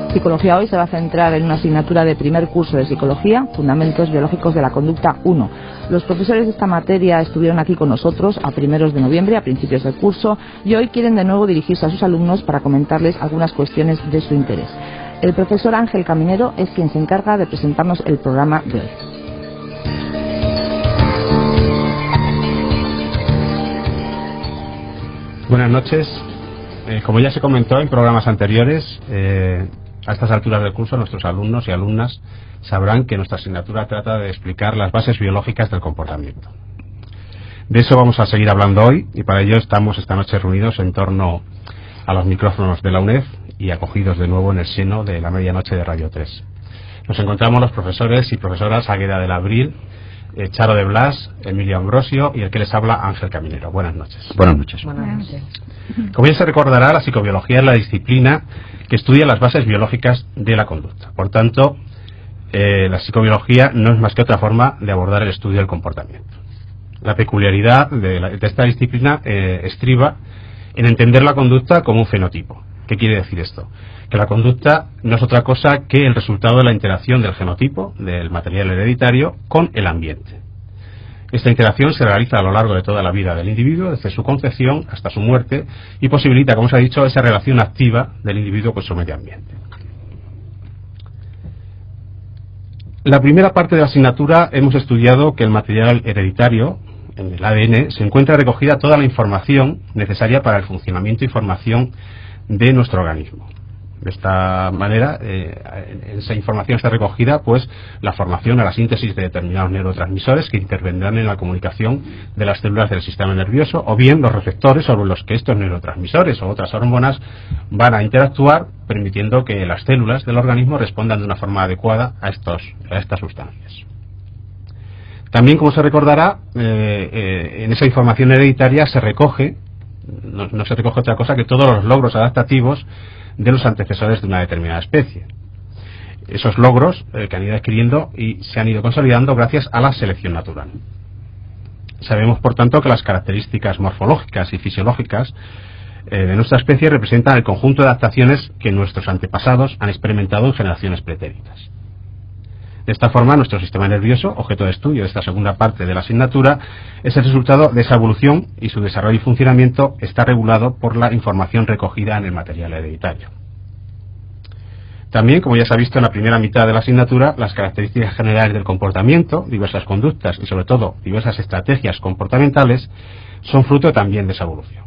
Psicología Hoy se va a centrar en una asignatura de primer curso de Psicología, Fundamentos Biológicos de la Conducta 1. Los profesores de esta materia estuvieron aquí con nosotros a primeros de noviembre, a principios del curso, y hoy quieren de nuevo dirigirse a sus alumnos para comentarles algunas cuestiones de su interés. El profesor Ángel Caminero es quien se encarga de presentarnos el programa de hoy. Buenas noches. Como ya se comentó en programas anteriores, a estas alturas del curso nuestros alumnos y alumnas sabrán que nuestra asignatura trata de explicar las bases biológicas del comportamiento. De eso vamos a seguir hablando hoy, y para ello estamos esta noche reunidos en torno a los micrófonos de la UNED y acogidos de nuevo en el seno de la medianoche de Radio 3. Nos encontramos los profesores y profesoras Águeda del Abril, Charo de Blas, Emilio Ambrosio y el que les habla, Ángel Caminero. Buenas noches. Buenas noches. Buenas noches. Como ya se recordará, la psicobiología es la disciplina que estudia las bases biológicas de la conducta. Por tanto, la psicobiología no es más que otra forma de abordar el estudio del comportamiento. La peculiaridad de esta disciplina estriba en entender la conducta como un fenotipo. ¿Qué quiere decir esto? Que la conducta no es otra cosa que el resultado de la interacción del genotipo, del material hereditario, con el ambiente. Esta interacción se realiza a lo largo de toda la vida del individuo, desde su concepción hasta su muerte, y posibilita, como se ha dicho, esa relación activa del individuo con su medio ambiente. La primera parte de la asignatura hemos estudiado que el material hereditario, en el ADN, se encuentra recogida toda la información necesaria para el funcionamiento y formación de nuestro organismo. De esta manera, esa información está recogida, pues, la formación a la síntesis de determinados neurotransmisores que intervendrán en la comunicación de las células del sistema nervioso, o bien los receptores sobre los que estos neurotransmisores o otras hormonas van a interactuar, permitiendo que las células del organismo respondan de una forma adecuada a estas sustancias. También, como se recordará, en esa información hereditaria se recoge, no se recoge otra cosa que todos los logros adaptativos de los antecesores de una determinada especie. Esos logros que han ido adquiriendo y se han ido consolidando gracias a la selección natural. Sabemos, por tanto, que las características morfológicas y fisiológicas de nuestra especie representan el conjunto de adaptaciones que nuestros antepasados han experimentado en generaciones pretéritas. De esta forma, nuestro sistema nervioso, objeto de estudio de esta segunda parte de la asignatura, es el resultado de esa evolución, y su desarrollo y funcionamiento está regulado por la información recogida en el material hereditario. También, como ya se ha visto en la primera mitad de la asignatura, las características generales del comportamiento, diversas conductas y sobre todo diversas estrategias comportamentales son fruto también de esa evolución.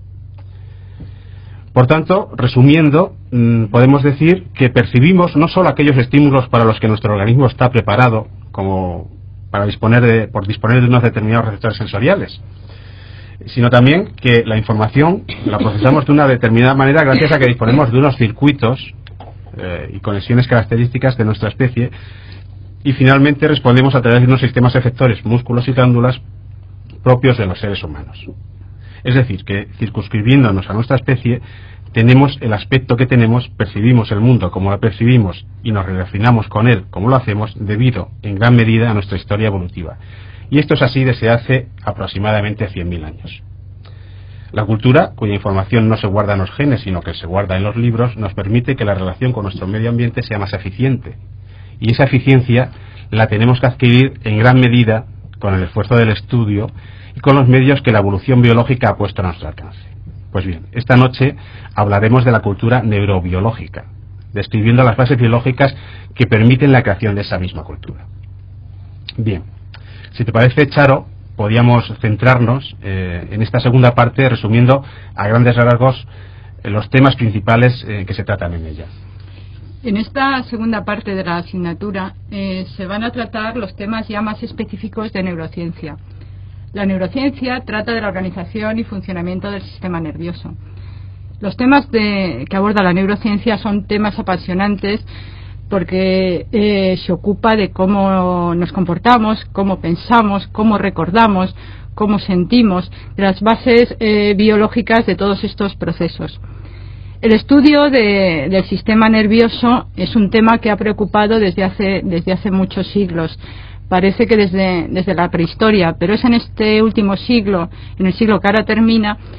Por tanto, resumiendo, podemos decir que percibimos no solo aquellos estímulos para los que nuestro organismo está preparado, como por disponer de unos determinados receptores sensoriales, sino también que la información la procesamos de una determinada manera gracias a que disponemos de unos circuitos y conexiones características de nuestra especie, y finalmente respondemos a través de unos sistemas efectores, músculos y glándulas propios de los seres humanos. Es decir, que circunscribiéndonos a nuestra especie, tenemos el aspecto que tenemos, percibimos el mundo como lo percibimos y nos relacionamos con él como lo hacemos debido, en gran medida, a nuestra historia evolutiva. Y esto es así desde hace aproximadamente 100.000 años. La cultura, cuya información no se guarda en los genes, sino que se guarda en los libros, nos permite que la relación con nuestro medio ambiente sea más eficiente. Y esa eficiencia la tenemos que adquirir en gran medida con el esfuerzo del estudio y con los medios que la evolución biológica ha puesto a nuestro alcance. Pues bien, esta noche hablaremos de la cultura neurobiológica, describiendo las bases biológicas que permiten la creación de esa misma cultura. Bien, si te parece, Charo, podríamos centrarnos en esta segunda parte resumiendo a grandes rasgos los temas principales que se tratan en ella. En esta segunda parte de la asignatura se van a tratar los temas ya más específicos de neurociencia. La neurociencia trata de la organización y funcionamiento del sistema nervioso. Los temas que aborda la neurociencia son temas apasionantes porque se ocupa de cómo nos comportamos, cómo pensamos, cómo recordamos, cómo sentimos, de las bases biológicas de todos estos procesos. El estudio del sistema nervioso es un tema que ha preocupado desde hace muchos siglos. Parece que desde la prehistoria, pero es en este último siglo, en el siglo que ahora termina,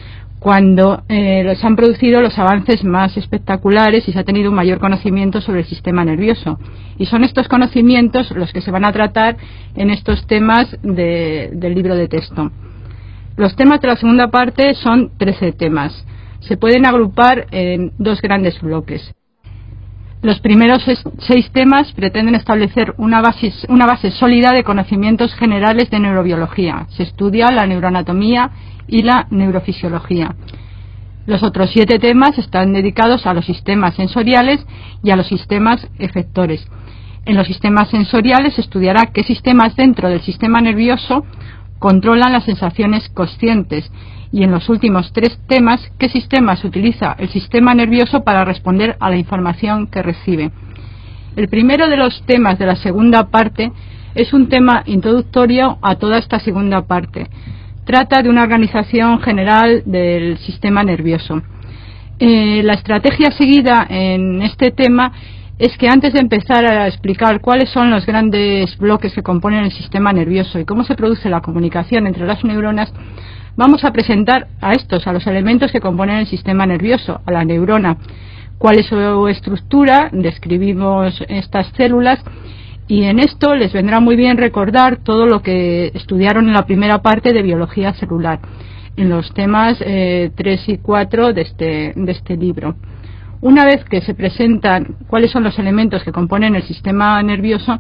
cuando se han producido los avances más espectaculares y se ha tenido un mayor conocimiento sobre el sistema nervioso. Y son estos conocimientos los que se van a tratar en estos temas del libro de texto. Los temas de la segunda parte son 13 temas. Se pueden agrupar en 2 grandes bloques. Los primeros 6 temas pretenden establecer una base sólida de conocimientos generales de neurobiología. Se estudia la neuroanatomía y la neurofisiología. Los otros 7 temas están dedicados a los sistemas sensoriales y a los sistemas efectores. En los sistemas sensoriales se estudiará qué sistemas dentro del sistema nervioso controlan las sensaciones conscientes, y en los últimos 3 temas, qué sistemas utiliza el sistema nervioso para responder a la información que recibe. El primero de los temas de la segunda parte es un tema introductorio a toda esta segunda parte. Trata de una organización general del sistema nervioso. La estrategia seguida en este tema es que antes de empezar a explicar cuáles son los grandes bloques que componen el sistema nervioso y cómo se produce la comunicación entre las neuronas, vamos a presentar a los elementos que componen el sistema nervioso, a la neurona. ¿Cuál es su estructura? Describimos estas células, y en esto les vendrá muy bien recordar todo lo que estudiaron en la primera parte de biología celular, en los temas 3 y 4 de este libro. Una vez que se presentan cuáles son los elementos que componen el sistema nervioso,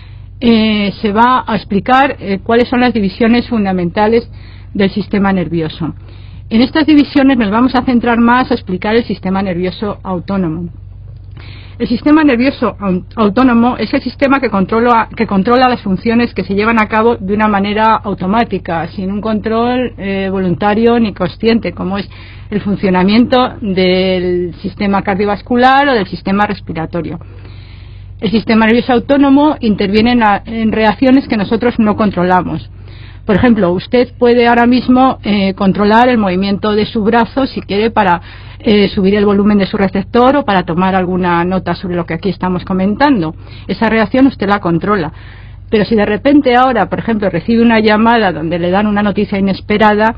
se va a explicar cuáles son las divisiones fundamentales del sistema nervioso. En estas divisiones nos vamos a centrar más a explicar el sistema nervioso autónomo. El sistema nervioso autónomo es el sistema que controla las funciones que se llevan a cabo de una manera automática, sin un control voluntario ni consciente, como es el funcionamiento del sistema cardiovascular o del sistema respiratorio. El sistema nervioso autónomo interviene en reacciones que nosotros no controlamos. Por ejemplo, usted puede ahora mismo controlar el movimiento de su brazo si quiere para subir el volumen de su receptor o para tomar alguna nota sobre lo que aquí estamos comentando. Esa reacción usted la controla. Pero si de repente ahora, por ejemplo, recibe una llamada donde le dan una noticia inesperada,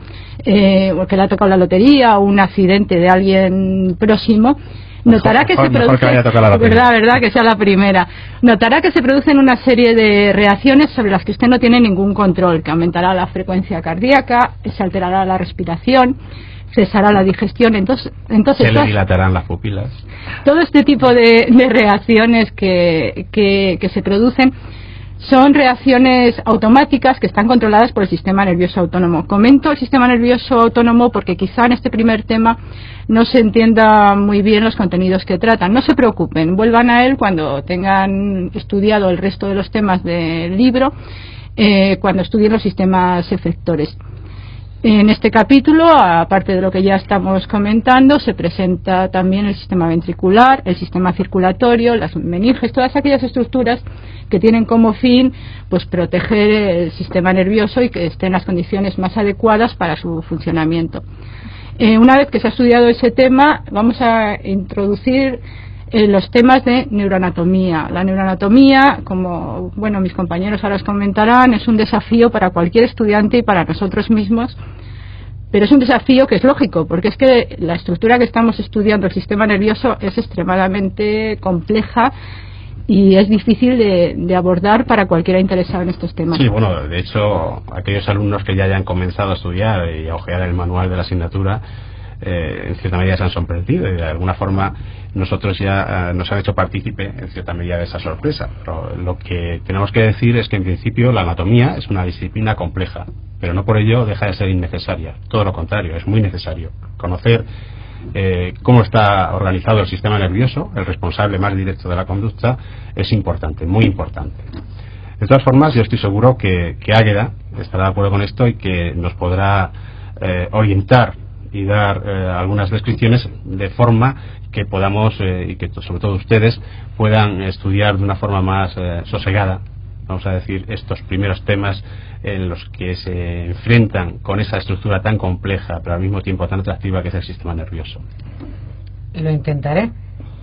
o que le ha tocado la lotería o un accidente de alguien próximo, notará que se produce, verdad que sea la primera, notará que se producen una serie de reacciones sobre las que usted no tiene ningún control, que aumentará la frecuencia cardíaca, se alterará la respiración, cesará la digestión, entonces se le dilatarán las pupilas. Todo este tipo de reacciones que se producen son reacciones automáticas que están controladas por el sistema nervioso autónomo. Comento el sistema nervioso autónomo porque quizá en este primer tema no se entienda muy bien los contenidos que tratan. No se preocupen, vuelvan a él cuando tengan estudiado el resto de los temas del libro, cuando estudien los sistemas efectores. En este capítulo, aparte de lo que ya estamos comentando, se presenta también el sistema ventricular, el sistema circulatorio, las meninges, todas aquellas estructuras que tienen como fin pues proteger el sistema nervioso y que estén en las condiciones más adecuadas para su funcionamiento. Una vez que se ha estudiado ese tema, vamos a introducir los temas de neuroanatomía. La neuroanatomía, como mis compañeros ahora os comentarán, es un desafío para cualquier estudiante y para nosotros mismos, pero es un desafío que es lógico, porque es que la estructura que estamos estudiando, el sistema nervioso, es extremadamente compleja y es difícil de abordar para cualquiera interesado en estos temas. Sí, de hecho, aquellos alumnos que ya hayan comenzado a estudiar y a ojear el manual de la asignatura, en cierta medida se han sorprendido y de alguna forma nosotros ya nos han hecho partícipe en cierta medida de esa sorpresa. Pero lo que tenemos que decir es que en principio la anatomía es una disciplina compleja, pero no por ello deja de ser innecesaria. Todo lo contrario, es muy necesario conocer cómo está organizado el sistema nervioso, el responsable más directo de la conducta, es importante, muy importante. De todas formas, yo estoy seguro que Águeda estará de acuerdo con esto y que nos podrá orientar y dar algunas descripciones de forma que podamos y que sobre todo ustedes puedan estudiar de una forma más sosegada, vamos a decir, estos primeros temas en los que se enfrentan con esa estructura tan compleja pero al mismo tiempo tan atractiva que es el sistema nervioso. Lo intentaré.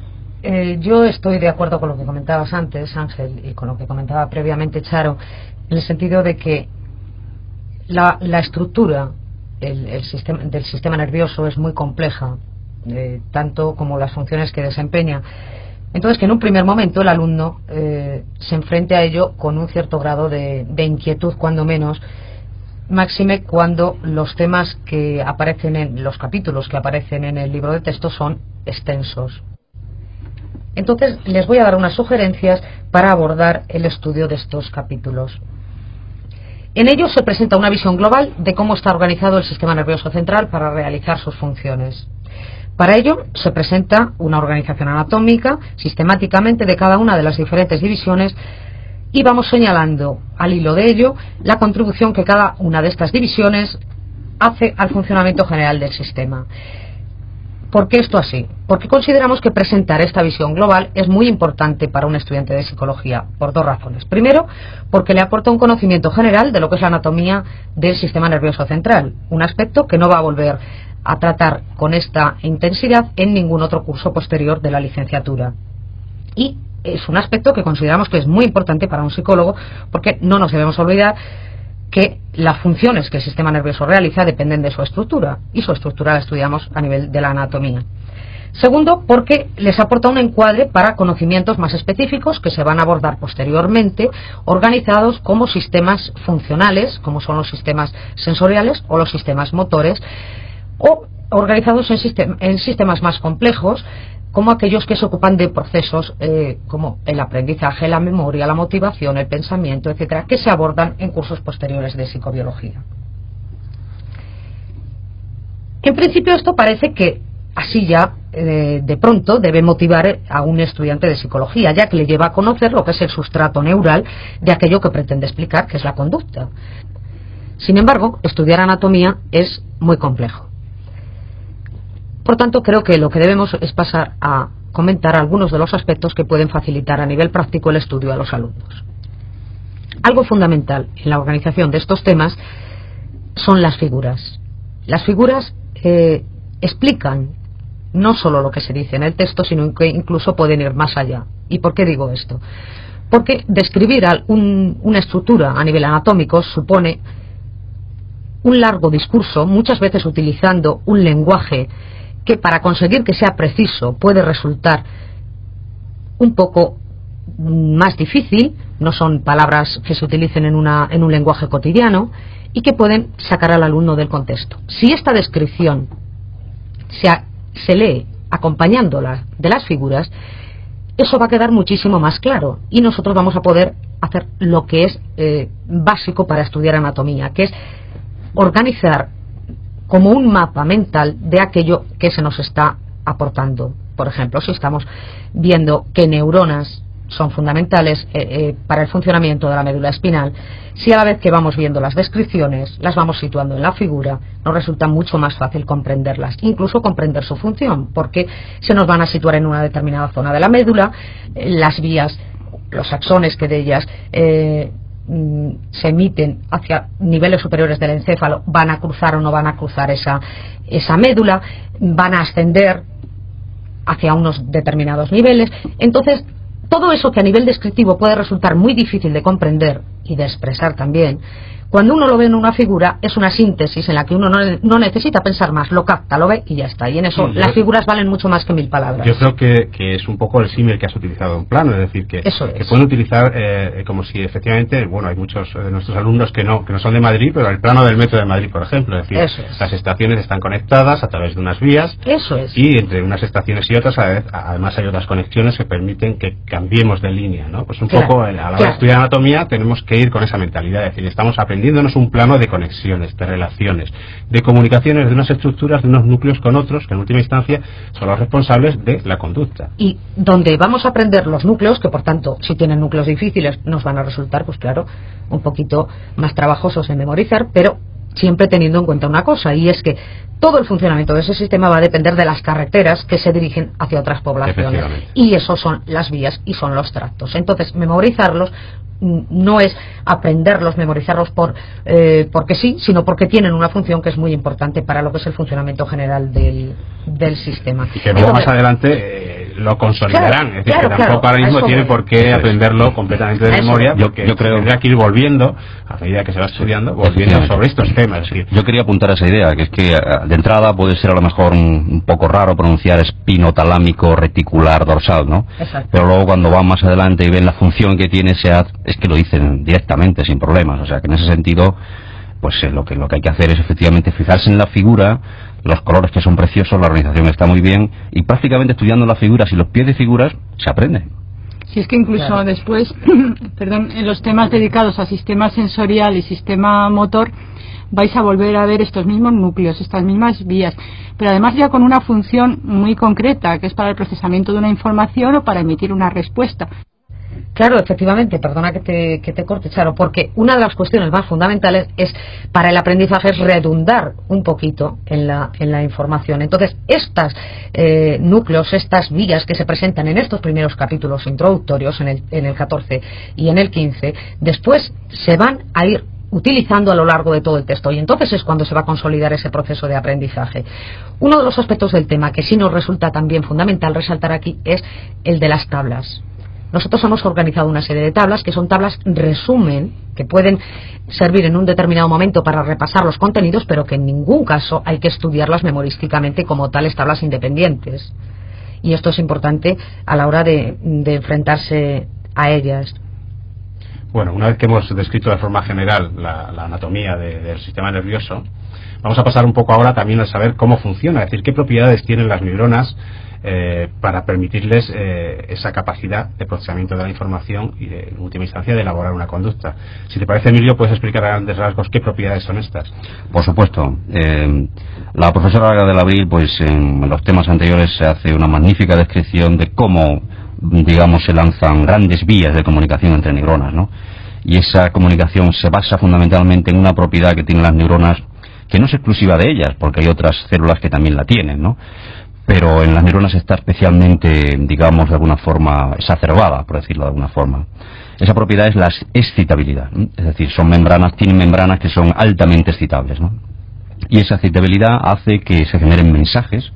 Yo estoy de acuerdo con lo que comentabas antes, Ángel, y con lo que comentaba previamente Charo, en el sentido de que la estructura del sistema nervioso es muy compleja, tanto como las funciones que desempeña. Entonces, que en un primer momento el alumno se enfrente a ello con un cierto grado de inquietud, cuando menos, máxime cuando los temas que aparecen en los capítulos que aparecen en el libro de texto son extensos. Entonces, les voy a dar unas sugerencias para abordar el estudio de estos capítulos. En ellos se presenta una visión global de cómo está organizado el sistema nervioso central para realizar sus funciones. Para ello se presenta una organización anatómica sistemáticamente de cada una de las diferentes divisiones y vamos señalando al hilo de ello la contribución que cada una de estas divisiones hace al funcionamiento general del sistema. ¿Por qué esto así? Porque consideramos que presentar esta visión global es muy importante para un estudiante de psicología, por dos razones. Primero, porque le aporta un conocimiento general de lo que es la anatomía del sistema nervioso central, un aspecto que no va a volver a tratar con esta intensidad en ningún otro curso posterior de la licenciatura. Y es un aspecto que consideramos que es muy importante para un psicólogo, porque no nos debemos olvidar que las funciones que el sistema nervioso realiza dependen de su estructura, y su estructura la estudiamos a nivel de la anatomía. Segundo, porque les aporta un encuadre para conocimientos más específicos que se van a abordar posteriormente, organizados como sistemas funcionales, como son los sistemas sensoriales o los sistemas motores, o organizados en sistemas más complejos, como aquellos que se ocupan de procesos como el aprendizaje, la memoria, la motivación, el pensamiento, etcétera, que se abordan en cursos posteriores de psicobiología. En principio, esto parece que así ya de pronto debe motivar a un estudiante de psicología, ya que le lleva a conocer lo que es el sustrato neural de aquello que pretende explicar, que es la conducta. Sin embargo, estudiar anatomía es muy complejo. Por tanto, creo que lo que debemos es pasar a comentar algunos de los aspectos que pueden facilitar a nivel práctico el estudio a los alumnos. Algo fundamental en la organización de estos temas son las figuras. Las figuras explican no solo lo que se dice en el texto, sino que incluso pueden ir más allá. ¿Y por qué digo esto? Porque describir una estructura a nivel anatómico supone un largo discurso, muchas veces utilizando un lenguaje que para conseguir que sea preciso puede resultar un poco más difícil, no son palabras que se utilicen en un lenguaje cotidiano y que pueden sacar al alumno del contexto. Si esta descripción se lee acompañándola de las figuras, eso va a quedar muchísimo más claro y nosotros vamos a poder hacer lo que es básico para estudiar anatomía, que es organizar como un mapa mental de aquello que se nos está aportando. Por ejemplo, si estamos viendo que neuronas son fundamentales para el funcionamiento de la médula espinal, si a la vez que vamos viendo las descripciones, las vamos situando en la figura, nos resulta mucho más fácil comprenderlas, incluso comprender su función, porque se nos van a situar en una determinada zona de la médula, las vías, los axones que de ellas se emiten hacia niveles superiores del encéfalo, van a cruzar o no van a cruzar esa médula, van a ascender hacia unos determinados niveles. Entonces, todo eso que a nivel descriptivo puede resultar muy difícil de comprender y de expresar también, cuando uno lo ve en una figura, es una síntesis en la que uno no necesita pensar más, lo capta, lo ve y ya está. Y en eso las figuras valen mucho más que 1000 palabras. Yo creo que es un poco el símil que has utilizado en plano, es decir, que pueden utilizar como si efectivamente, bueno, hay muchos de nuestros alumnos que no son de Madrid, pero el plano del metro de Madrid, por ejemplo, es decir, las estaciones están conectadas a través de unas vías y entre unas estaciones y otras además hay otras conexiones que permiten que cambiemos de línea, ¿no? Pues un poco a la hora de estudiar anatomía tenemos que ir con esa mentalidad, es decir, estamos aprendiéndonos un plano de conexiones, de relaciones, de comunicaciones de unas estructuras, de unos núcleos con otros, que en última instancia son los responsables de la conducta. Y donde vamos a aprender los núcleos, que por tanto, si tienen núcleos difíciles, nos van a resultar, pues claro, un poquito más trabajosos en memorizar, pero siempre teniendo en cuenta una cosa, y es que todo el funcionamiento de ese sistema va a depender de las carreteras que se dirigen hacia otras poblaciones. Y eso son las vías y son los tractos. Entonces, memorizarlos no es aprenderlos, memorizarlos porque sí, sino porque tienen una función que es muy importante para lo que es el funcionamiento general del sistema. Y que luego más adelante lo consolidarán. Claro, es decir, claro, que tampoco ahora mismo tiene por qué aprenderlo completamente de memoria, porque yo creo tendrá que ir volviendo, a medida que se va estudiando, volviendo sobre estos temas. Es decir, yo quería apuntar a esa idea, que es que de entrada puede ser a lo mejor un poco raro pronunciar espinotalámico reticular dorsal, ¿no? Exacto. Pero luego cuando van más adelante y ven la función que tiene es que lo dicen directamente, sin problemas. O sea, que en ese sentido, pues lo que hay que hacer es efectivamente fijarse en la figura, los colores que son preciosos, la organización está muy bien, y prácticamente estudiando las figuras y los pies de figuras se aprende. Si es que incluso después, perdón, en los temas dedicados a sistema sensorial y sistema motor, vais a volver a ver estos mismos núcleos, estas mismas vías, pero además ya con una función muy concreta, que es para el procesamiento de una información o para emitir una respuesta. Claro, efectivamente, perdona que te corte, Charo, porque una de las cuestiones más fundamentales es para el aprendizaje es redundar un poquito en la información. Entonces, estos núcleos, estas vías que se presentan en estos primeros capítulos introductorios, en el 14 y en el 15, después se van a ir utilizando a lo largo de todo el texto, y entonces es cuando se va a consolidar ese proceso de aprendizaje. Uno de los aspectos del tema que sí nos resulta también fundamental resaltar aquí es el de las tablas. Nosotros hemos organizado una serie de tablas que son tablas resumen, que pueden servir en un determinado momento para repasar los contenidos, pero que en ningún caso hay que estudiarlas memorísticamente como tales tablas independientes. Y esto es importante a la hora de enfrentarse a ellas. Bueno, una vez que hemos descrito de forma general la anatomía del sistema nervioso, vamos a pasar un poco ahora también a saber cómo funciona, es decir, qué propiedades tienen las neuronas para permitirles esa capacidad de procesamiento de la información y en última instancia de elaborar una conducta. Si te parece, Emilio, puedes explicar a grandes rasgos qué propiedades son estas. Por supuesto. La profesora Olga del Abril, pues en los temas anteriores se hace una magnífica descripción de cómo, digamos, se lanzan grandes vías de comunicación entre neuronas, ¿no? Y esa comunicación se basa fundamentalmente en una propiedad que tienen las neuronas, que no es exclusiva de ellas, porque hay otras células que también la tienen, ¿no? Pero en las neuronas está especialmente, digamos, de alguna forma exacerbada, por decirlo de alguna forma. Esa propiedad es la excitabilidad, ¿no? Es decir, tienen membranas que son altamente excitables, ¿no? Y esa excitabilidad hace que se generen mensajes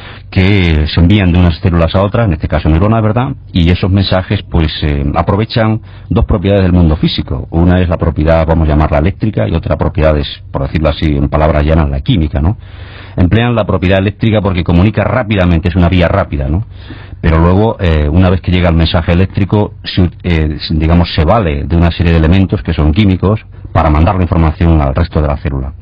que se envían de unas células a otras, en este caso neuronas, ¿verdad? Y esos mensajes pues aprovechan dos propiedades del mundo físico. Una es la propiedad, vamos a llamarla eléctrica, y otra propiedad es, por decirlo así en palabras llanas, la química, ¿no? Emplean la propiedad eléctrica porque comunica rápidamente, es una vía rápida, ¿no? Pero luego, una vez que llega el mensaje eléctrico, digamos, se vale de una serie de elementos que son químicos para mandar la información al resto de la célula.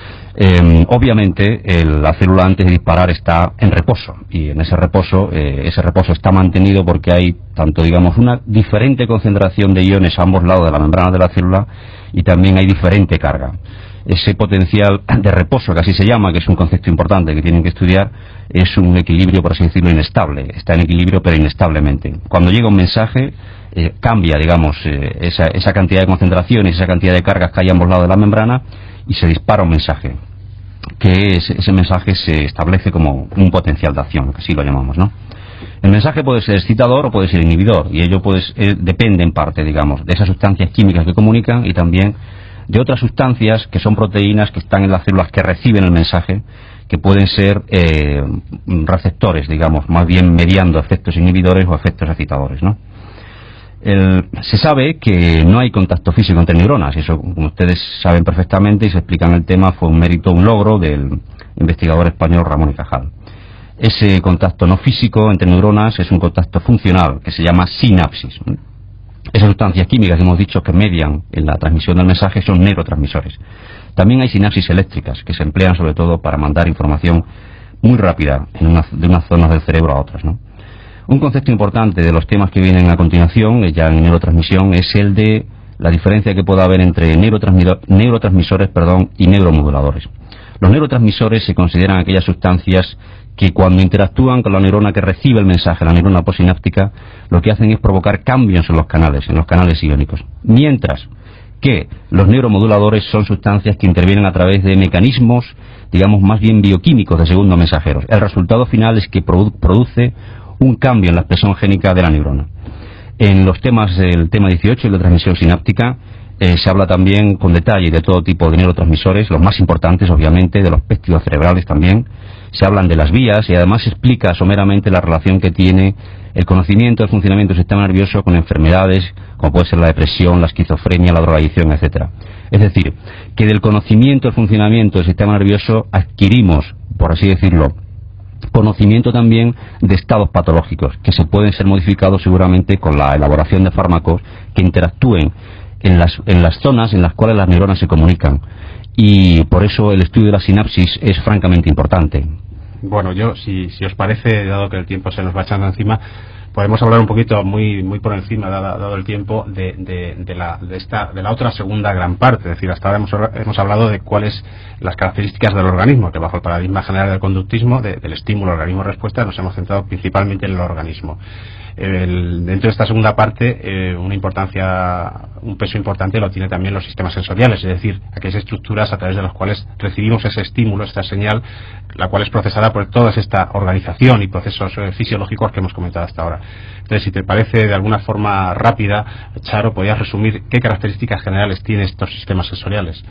Obviamente la célula antes de disparar está en reposo, y en ese reposo está mantenido porque hay tanto, digamos, una diferente concentración de iones a ambos lados de la membrana de la célula, y también hay diferente carga. Ese potencial de reposo, que así se llama, que es un concepto importante que tienen que estudiar, es un equilibrio, por así decirlo, inestable. Está en equilibrio pero inestablemente. Cuando llega un mensaje, cambia, digamos, esa cantidad de concentraciones, esa cantidad de cargas que hay a ambos lados de la membrana, y se dispara un mensaje, que ese mensaje se establece como un potencial de acción, que así lo llamamos, ¿no? El mensaje puede ser excitador o puede ser inhibidor, y ello depende en parte, digamos, de esas sustancias químicas que comunican, y también de otras sustancias que son proteínas que están en las células que reciben el mensaje, que pueden ser receptores, digamos, más bien mediando efectos inhibidores o efectos excitadores, ¿no? Se sabe que no hay contacto físico entre neuronas, y eso, como ustedes saben perfectamente y se explica en el tema, fue un logro del investigador español Ramón y Cajal. Ese contacto no físico entre neuronas es un contacto funcional que se llama sinapsis. Esas sustancias químicas que hemos dicho que median en la transmisión del mensaje son neurotransmisores. También hay sinapsis eléctricas que se emplean sobre todo para mandar información muy rápida de unas zonas del cerebro a otras, ¿no? Un concepto importante de los temas que vienen a continuación, ya en neurotransmisión, es el de la diferencia que puede haber entre neurotransmisores y neuromoduladores. Los neurotransmisores se consideran aquellas sustancias que cuando interactúan con la neurona que recibe el mensaje, la neurona postsináptica, lo que hacen es provocar cambios en los canales iónicos. Mientras que los neuromoduladores son sustancias que intervienen a través de mecanismos, digamos, más bien bioquímicos de segundo mensajeros. El resultado final es que produce un cambio en la expresión génica de la neurona. En los temas del tema 18, la transmisión sináptica, se habla también con detalle de todo tipo de neurotransmisores, los más importantes obviamente, de los péptidos cerebrales también. Se hablan de las vías y además se explica someramente la relación que tiene el conocimiento del funcionamiento del sistema nervioso con enfermedades como puede ser la depresión, la esquizofrenia, la drogadicción, etcétera. Es decir, que del conocimiento del funcionamiento del sistema nervioso adquirimos, por así decirlo, conocimiento también de estados patológicos que se pueden ser modificados seguramente con la elaboración de fármacos que interactúen en las zonas en las cuales las neuronas se comunican, y por eso el estudio de la sinapsis es francamente importante. Bueno, yo, si os parece, dado que el tiempo se nos va echando encima, podemos hablar un poquito, muy por encima, dado el tiempo, de la otra segunda gran parte. Es decir, hasta ahora hemos hablado de cuáles las características del organismo, que bajo el paradigma general del conductismo, del estímulo, organismo-respuesta, nos hemos centrado principalmente en el organismo. Dentro de esta segunda parte, un peso importante lo tiene también los sistemas sensoriales, es decir, aquellas estructuras a través de las cuales recibimos ese estímulo, esta señal, la cual es procesada por toda esta organización y procesos fisiológicos que hemos comentado hasta ahora. Entonces, si te parece de alguna forma rápida, Charo, podrías resumir qué características generales tienen estos sistemas sensoriales.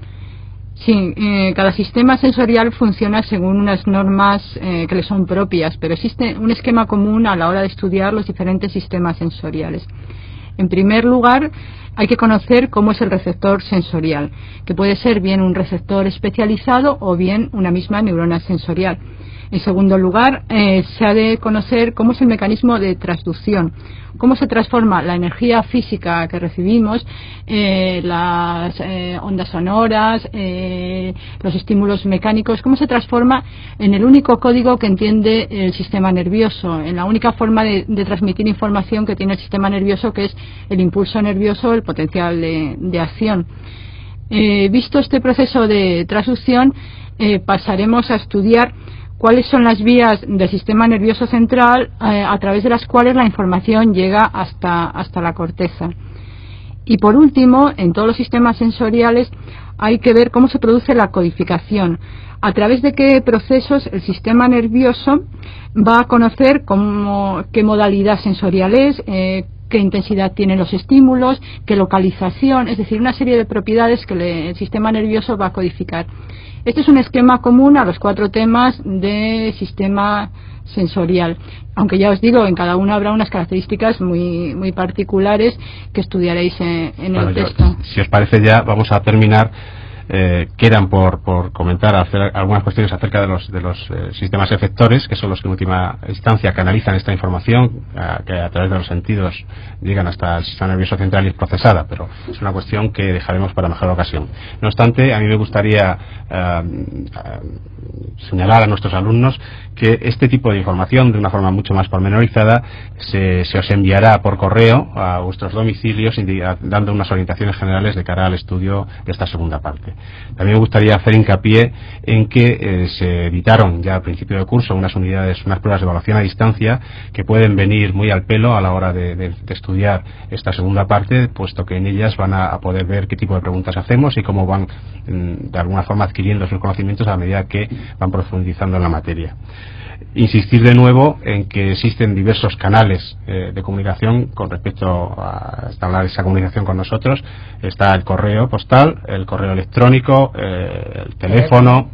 Sí, cada sistema sensorial funciona según unas normas que le son propias, pero existe un esquema común a la hora de estudiar los diferentes sistemas sensoriales. En primer lugar, hay que conocer cómo es el receptor sensorial, que puede ser bien un receptor especializado o bien una misma neurona sensorial. En segundo lugar, se ha de conocer cómo es el mecanismo de transducción, cómo se transforma la energía física que recibimos, las ondas sonoras, los estímulos mecánicos, cómo se transforma en el único código que entiende el sistema nervioso, en la única forma de transmitir información que tiene el sistema nervioso, que es el impulso nervioso, el potencial de acción. Visto este proceso de transducción, pasaremos a estudiar cuáles son las vías del sistema nervioso central a través de las cuales la información llega hasta la corteza. Y por último, en todos los sistemas sensoriales hay que ver cómo se produce la codificación, a través de qué procesos el sistema nervioso va a conocer qué modalidad sensorial es, qué intensidad tienen los estímulos, qué localización, es decir, una serie de propiedades que el sistema nervioso va a codificar. Este es un esquema común a los 4 temas de sistema sensorial, aunque ya os digo, en cada uno habrá unas características muy particulares que estudiaréis en el texto. Si os parece, ya vamos a terminar. Quedan por comentar, hacer algunas cuestiones acerca de los sistemas efectores, que son los que en última instancia canalizan esta información que a través de los sentidos llegan hasta el sistema nervioso central y es procesada, pero es una cuestión que dejaremos para mejor ocasión. No obstante, a mí me gustaría señalar a nuestros alumnos que este tipo de información, de una forma mucho más pormenorizada, se os enviará por correo a vuestros domicilios, dando unas orientaciones generales de cara al estudio de esta segunda parte. También me gustaría hacer hincapié en que se editaron ya al principio del curso unas pruebas de evaluación a distancia que pueden venir muy al pelo a la hora de estudiar esta segunda parte, puesto que en ellas van a poder ver qué tipo de preguntas hacemos y cómo van de alguna forma adquiriendo sus conocimientos a medida que van profundizando en la materia. Insistir de nuevo en que existen diversos canales de comunicación con respecto a establecer esa comunicación con nosotros. Está el correo postal, el correo electrónico, el teléfono,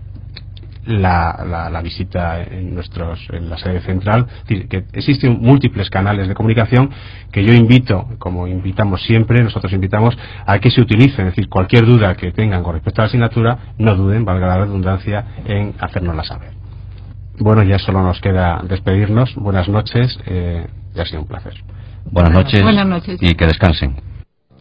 la visita en la sede central. Es decir, que existen múltiples canales de comunicación que yo invito, como invitamos siempre, nosotros invitamos a que se utilicen. Es decir, cualquier duda que tengan con respecto a la asignatura, no duden, valga la redundancia, en hacérnosla saber. Bueno, ya solo nos queda despedirnos. Buenas noches, ya ha sido un placer. Buenas noches y que descansen.